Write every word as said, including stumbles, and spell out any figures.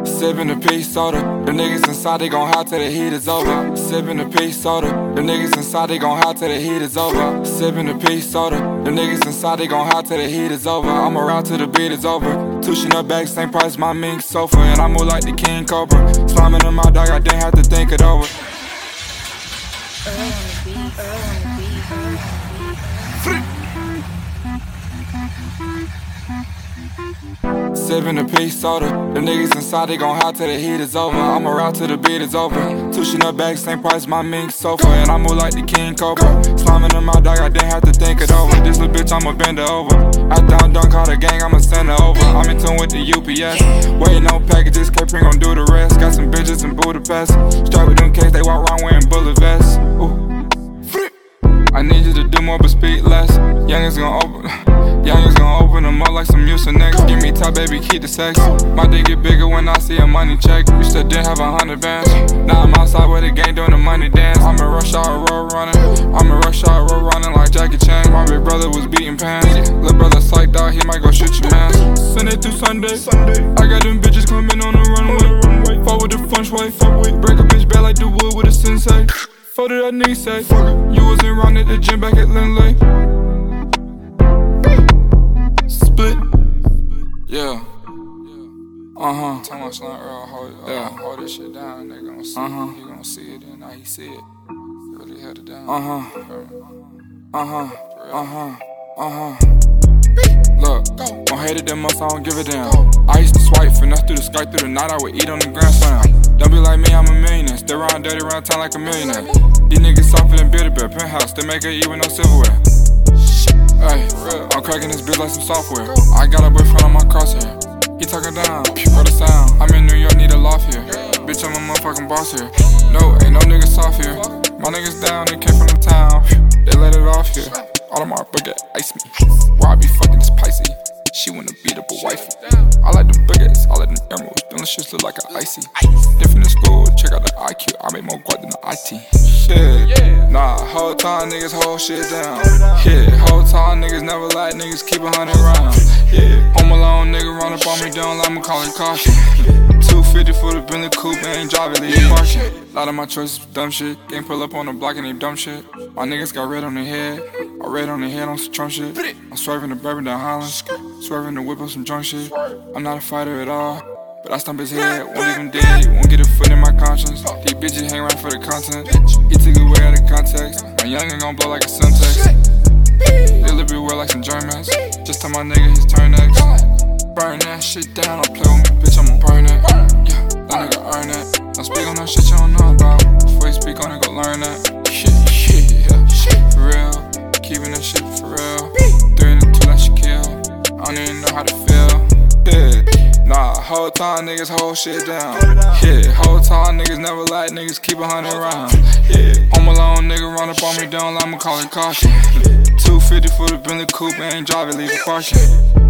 Sippin' a peach soda. The niggas inside, they gon' hide till the heat is over. Sippin' a peach soda. The niggas inside, they gon' hide till the heat is over. Sippin' a peach soda. The niggas inside, they gon' hide till the heat is over. I'ma ride till the beat is over. Tushin' up back, same price, my mink sofa. And I move like the King Cobra. Slamming in my dog, I didn't have to think it over. Earl on the beat, Earl on the beat, Earl on the beat. Sippin' a peach soda. The niggas inside, they gon' hide till the heat is over. I'ma ride till the beat is over. Tushin' up back, same price, my mink sofa. And I move like the King Cobra. Slamming in my dog, I didn't have to think it over. This little bitch, I'ma bend her over. After I'm done, call the gang, I'ma send her over. I'm in tune with the U P S. Waiting on packages, K-Pring gon' do the rest. Got some bitches in Budapest. Straight with them cakes, they walk around wearing bullet vests. Ooh. I need you to do more but speak less. Youngins gon' open, youngins gon' open them up like some Mucinex. Give me top, baby, keep the sex. My dick get bigger when I see a money check. Used to didn't have a hundred bands. Now I'm outside with the gang doing the money dance. I'm in rush hour road running. I'm in rush hour road running like Jackie Chan. My big brother was beating pants. Little brother psyched out, he might go shoot you, man. Sunday through Sunday, I got them bitches coming on the runway. Fall with the fun way, break a bitch bad like the wood with a sensei. Fuck did that nigga say? You wasn't around at the gym back at Lindley. Split. Yeah. Uh huh. Tell my son Earl, hold, uh, yeah. hold this shit down. They gon' see uh -huh. it. He gon' see it, and now he see it. Really held it down. Uh huh. Uh huh. Uh huh. Uh huh. Look, don't hate it that much, I don't give a damn. I used to swipe, finesse through the sky, through the night, I would eat on the Grand Slam. Don't be like me, I'm a millionaire. Stay around dirty around town like a millionaire. These niggas softer than Beauty Bear, penthouse, they make her eat with no silverware. Hey, I'm cracking this bitch like some software. I got a boyfriend on my crosshair. He talking down, for the sound. I'm in New York, need a loft here. Bitch, I'm a motherfucking boss here. No, ain't no niggas soft here. My niggas down, they came from the town. They let it off here. Audemars Baguette, ice me. Why I be fucking this Pisces? She wanna beat up a wifey. I like them baguettes, I like them emeralds. Them shits look like an icy. Different in school, check out the I Q. I make more guap than the I T. Shit, nah, whole time niggas hold shit down. Yeah, whole time niggas never like niggas keep a hundred rounds. Yeah, home alone nigga run up on me, don't let me call it caution. two fifty for the Bentley coupe, ain't driving, leave the parking. Lot of my choices dumb shit. Gang pull up on the block and they dumb shit. My niggas got red on their head. I red on their head on some Trump shit. I'm swerving the bourbon down Holland. Swerving the whip on some drunk shit. I'm not a fighter at all, but I stomp his head. Won't leave him dead, won't get a foot in my conscience. These bitches hang around for the content. He took it way out of context. My youngin' gon' blow like a Semtex. They little bit weird like some Germans. Just tell my nigga his turn next. Burn that shit down, don't play with me, bitch, I'ma burn it. Yeah, that nigga earn it. Don't speak on no shit you don't know about. Before you speak on it, go learn that. Shit, shit, yeah, for real. Keeping that shit for real. Three and two, that shit kill. I don't even know how to feel. Yeah, nah, whole time niggas hold shit down. Yeah, whole time niggas never like niggas keep a hundred rounds. Yeah, home alone nigga run up on me, don't let me call it caution. two fifty for the Bentley coupe, ain't driving, leave the parking.